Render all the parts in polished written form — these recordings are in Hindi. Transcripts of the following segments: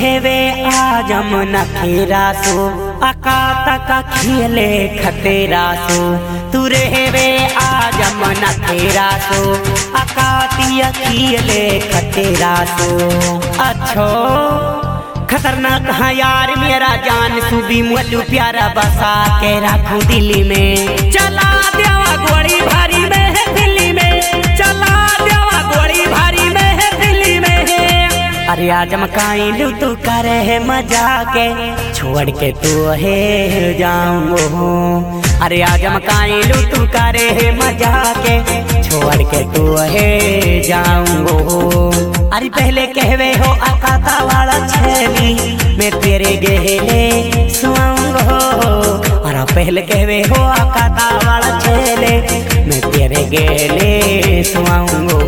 हेवे आजम नखेरा सो अका तका खेले खतेरा सो तू हेवे आजम नखेरा सो अका तिया खेले खतेरा सो। अच्छो खतरनाक हाँ यार मेरा जान सुबी मुल्लू प्यारा बसा के रखूं दिल्ली में। चला देवा गोली भारी में है दिल्ली में, चला देवा गोली भारी में है दिल्ली में। अरे आजम काई लू तू करे है मजा के छोड़ के तू है जाऊंगो। अरे आजम काई लू तू करे है मजा के छोड़ के तू है जाऊंगो। अरे पहले कहवे हो अकाता वाला छेली मैं तेरे गहले सुआऊंगो। अरे पहले कहवे हो अकाता वाला छेले मैं तेरे गहले सुआऊंगो।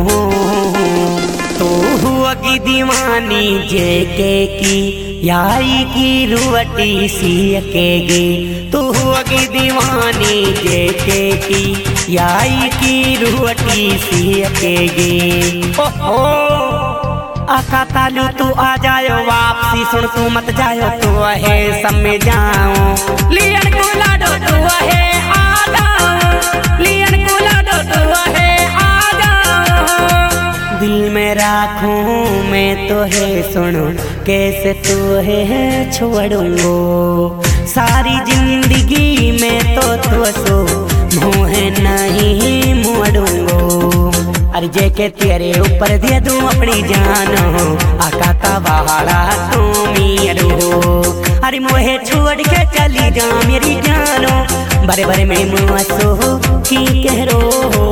तू हुआ की दीवानी जेके की याई की रुवटी सी अकेगी। तू हुआ की दीवानी जेके की याई की रुवटी सी अकेगी। ओहो आका तालू तू आ जायो वापसी सुन तू मत जायो तू है सब में जाओ। लियन को लाडो तू है आ जाओ, लियन को लाडो तू है आ जाओ। दिल में राखूं मैं तो है सुनो कैसे तू है छोड़ूंगो। सारी जिंदगी में तो सो मुँह नहीं मोड़ूंगो। अरे जेके तेरे ऊपर दे दूं अपनी जान हो आका वाला तू मेरू हो। अरे मोहे छोड़ के चली जा मेरी जानो बड़े बड़े में मुँह सो की कह रो।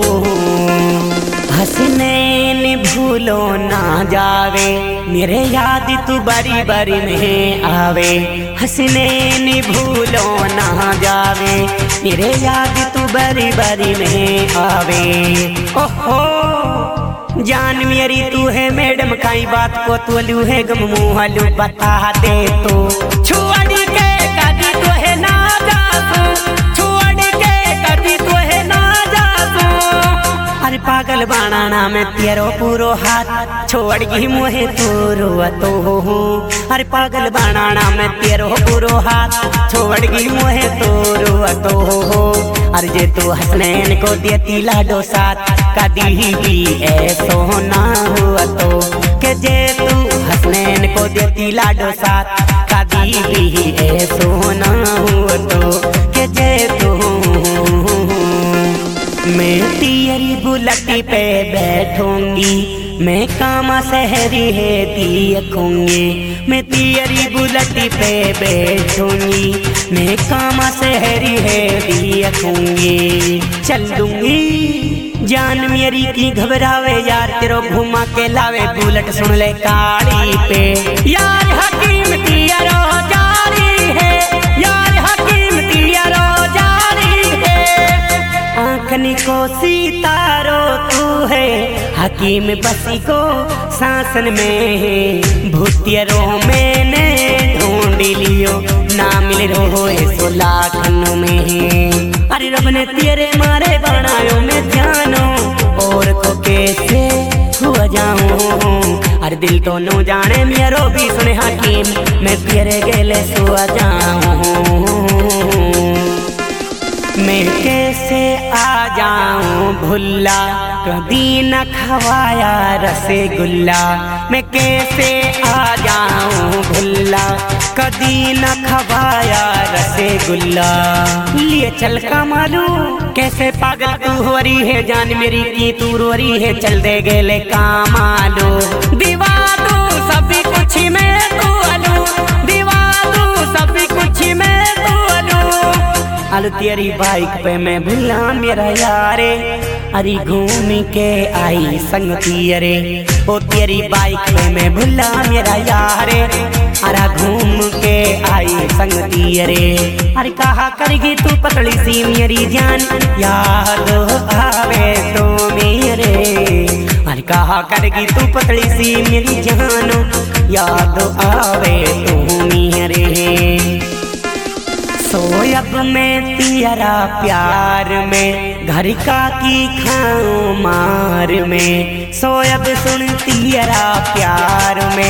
हंसने भूलो ना जावे मेरे याद तू बड़ी बड़ी में आवे। हंसने भूलो ना जावे मेरे याद तू बड़ी बड़ी में आवे। ओहो जान मेरी तू है मैडम काई बात को तू लू है गम मुँहलू बता दे तो। छुआड़ी के कदी तो है ना जासू, छुआड़ी के कदी तो है ना जासू। अरे पागल बनाना मैं तेरो पूरो हाथ छोड़ गई मुहे तोरो तो हूँ। अरे पागल बनाना मैं तेरो पूरो हाथ छोड़ गई मुहे तोरो तो हूँ। अरे जे तू हसनैन को देती लाडो साथ कदी भी ऐसो ना हुआ तो। के जे तू हसनैन को देती लाडो साथ कदी भी ऐसो ना हुआ तो। के जे तू मैं तेरी बुलेट पे बैठूंगी मैं कामा शहरी है देखूंगी। मैं तेरी बुलेट पे बैठूंगी मैं कामा शहरी है देखूंगी। चल दूंगी जान मेरी की घबरावे यार तेरो घुमा के लावे बुलेट सुन ले काली पे। यार हकीम तेरो जारी है, यार हकीम तेरो जारी है। आँखनी को सितारो तू है हकीम बसी को शासन में। भूतियरो मैंने ढूंढ लियो ना मिल रो सो लाखन में। अरे रब ने तेरे मारे बनायो मैं जानो और को कैसे हुआ जाऊं। अरे दिल तो नो जाने मेरो भी सुने हकीम मैं तेरे गेले सुआ जाऊं। मैं कैसे आ जाऊं भुल्ला कभी न खवाया रसगुल्ला। मैं कैसे आ जाऊं भुल्ला कभी न खवाया रसगुल्ला। लिए चल का मालू कैसे पागल तू हो रही है जान मेरी की तू रो रही है। चल दे गेले का मालू दीवा तू सभी कुछ में तू अलू, दीवा तू सभी कुछ में तू अलू। अलू तेरी बाइक पे मैं भुला मेरा यारे। अरे घूम के आई संगती अरे ओ तेरी बाइक पे मैं भुला मेरा यारे। अरे घूम के आई संगती अरे। अरे कहा करेगी तू पतली सी मेरी जान याद आवे तो मेरे। अरे कहा करेगी तू पतली सी मेरी जान याद आवे तो मेरे। सोयब में तेरा प्यार में घर का की खाऊं मार में। सोयब सुन तेरा प्यार में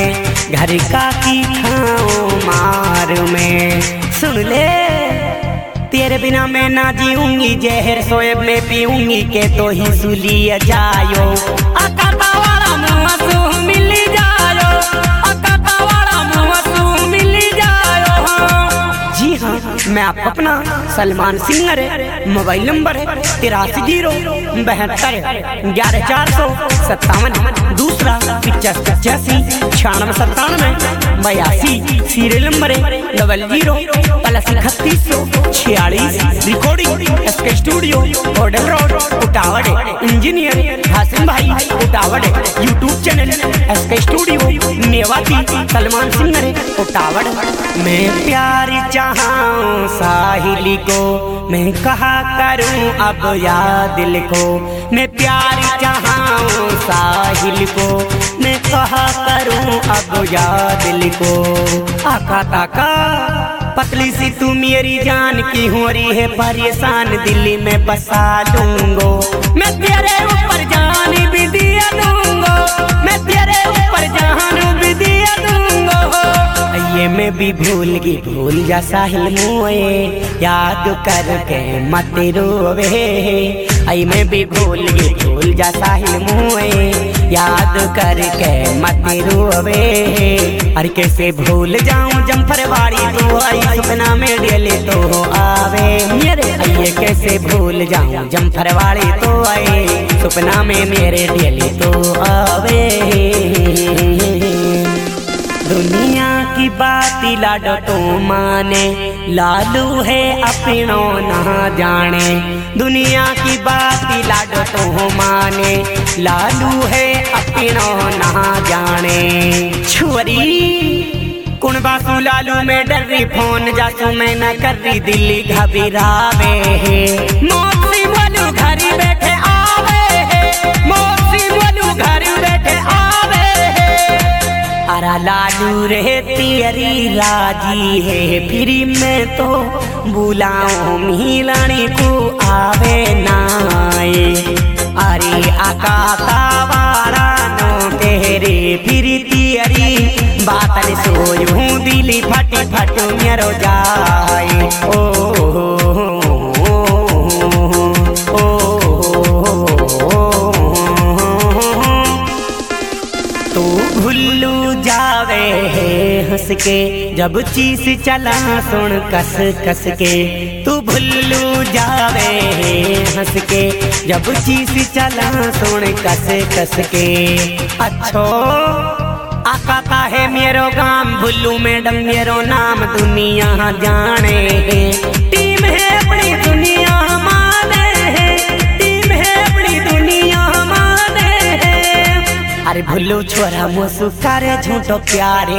घर का की खाऊं मार में। सुन ले तेरे बिना मैं ना जीऊंगी, जहर सोएब में पीऊंगी के तो ही सुलिया जायो। अकातावाड़ा मुँह मिल जायो, अकातावाड़ा मुँह मिल जायो। जी हाँ, मैं आपका अपना सलमान सिंगर है। मोबाइल नंबर है 83 0 72 11 457। दूसरा 85 96 92 सीरियल नंबर है 00 +31 46। Recording SK studio hotel road Utawade. Engineer Hashim भाई Utawade. YouTube channel SK studio Mewati Salman singer Utawade. मैं प्यार चाहूं साहिल को, मैं कहा करूं अब याद दिल को। मैं प्यार चाहूं साहिल को, मैं कहा करूं अब याद दिल को। आका ताका पतली सी तू मेरी जान की हो रही है परेशान, दिल्ली में बसा लूंगो। मैं तेरे ऊपर जान भी दिया दूंगो, मैं तेरे ऊपर जान भी दिया दूंगो। ये मैं भी भूल जा साहिल मुए, याद करके मत रोवे। आई मैं भी भूल जा साहिल मुए, याद करके मत रोवे। अरे कैसे भूल जाऊं जमफरवाड़ी तू आई सपना में डेली तो आवे मेरे। ये कैसे भूल जाऊं जमफरवाड़ी तो आई सपना में मेरे डेली तो आवे। दुनिया की बात लाडो तो माने, लालू है अपनों ना जाने। दुनिया की बात लाडो तो माने, लालू है अपनों ना जाने। छुरी कुण बासु लालू में डर रही, फोन जासू मैं न कर रही, दिल्ली घबरावे है। मौसी बोलू घर बैठे आवे है, मौसी बोलू घर बैठे आवे है। अरा लालू रे तेरी राजी है, फिर मैं तो बुलाऊं मिलाने को आवे नाए। अरे आकातावाड़ा नो तेरे फिर तेरी बात सोयूं दिली फट फट मेरो जाए। तू भुल्लू जावे है हंस के, जब चीस चला सुन कस कस के। तू भुल्लू जावे है हंस के, जब चीस चला सुन कस कस के। अच्छो आका है मेरो गाम, भुल्लू मैडम मेरो नाम दुनिया जाने है। टीम है अपनी दुनिया माने है, टीम है अपनी दुनिया माने है। अरे भुल्लू छोरा मुस्कुराए झूठो प्यारे।